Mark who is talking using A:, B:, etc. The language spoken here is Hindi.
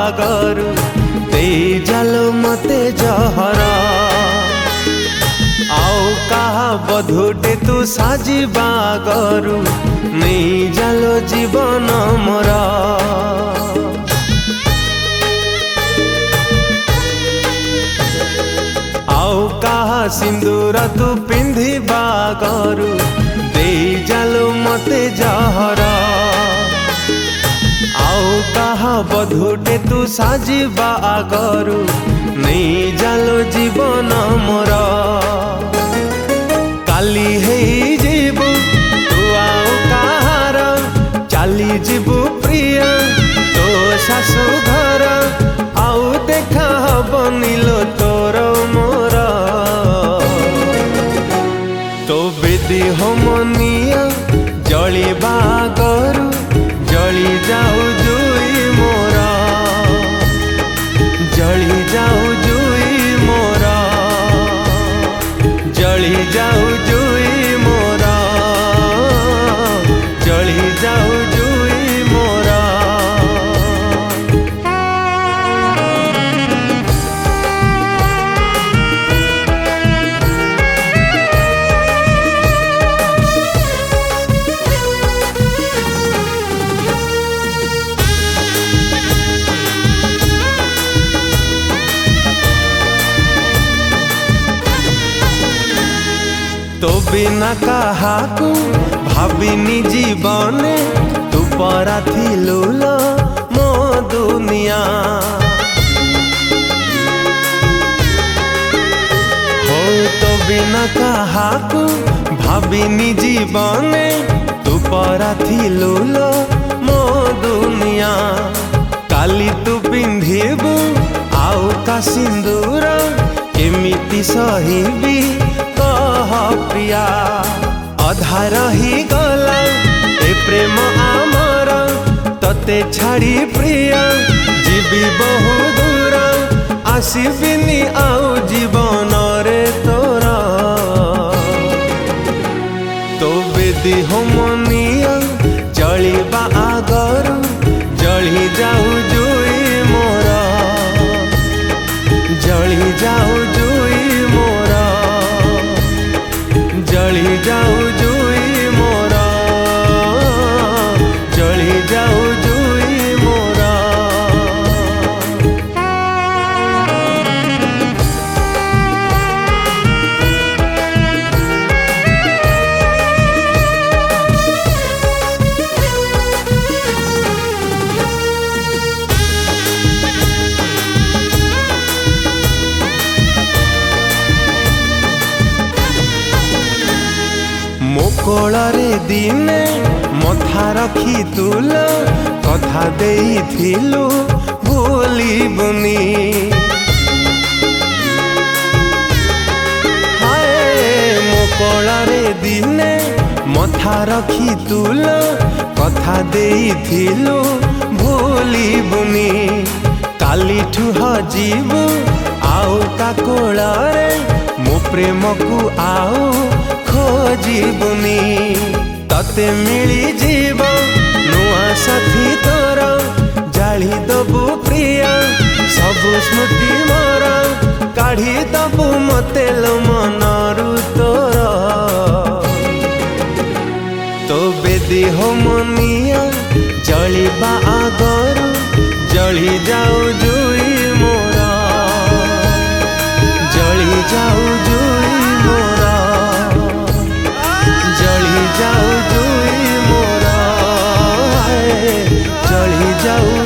A: बागरु दे जालो मते जहरा आओ कहा बधुटे तू साजी बागरु नहीं जालो जीवन मोरा आओ कहा सिंदूर तू पिंधि बागरु दे जालो मते जहरा आओ कहा बधुटे तू साजी बागरु नहीं जालो जीवन मोरा काली है जीवु तू आओ कहार चाली जीवु प्रिय तो शाशु घर आओ देखा बनिलो तोर मोर तो बेदी होमनिया जली बागरु जली जाऊ जुई मोरा जली जाऊ जुई मोरा जली जाऊ जुई मोरा जली जाऊ जुई मोरा तो बिना काहाकू भाविनी जीवने तू परा थिलु लो मो दुनिया हो तो बिना काहाकू भाविनी जीवने तू परा थिलु लो मो दुनिया काली तू पिंधिबु आउ का सिंदूर केमिति सहिबी प्रिया अधा रही गला ए प्रेम आमर तते छाड़ी प्रिया जीवी बहु दूर आसबिनी आउ जीवन रे तोरा तो बेदी होमनिया जलिबा आगरु जली जाऊ जुई मोरा जली जाऊ जुई मोरा जली जाऊ जुई मोरा जली जाऊ जुई मोरा मोकोଳରେ दिने मथा रखी तुल कथा देइथिलु भूलिबुनी हाय मोकोଳରେ दिने मथा रखी तुल कथा देइथिलु भूलिबुनी कालीठु हजिबु आउ का कोଳରେ मो प्रेम को आउ खोजिबुनी तते मिली जीव नुआ साथी तोर जाली दबु प्रिया सबु स्मृति मोर काढ़ी दबु मते लो मनरु तोर तो बेदी होमनिया जलिबा आगरु जली जाऊ जुई मोरा जली जाऊ जुई मोरा जली जाऊ जुई मोरा जली जाऊ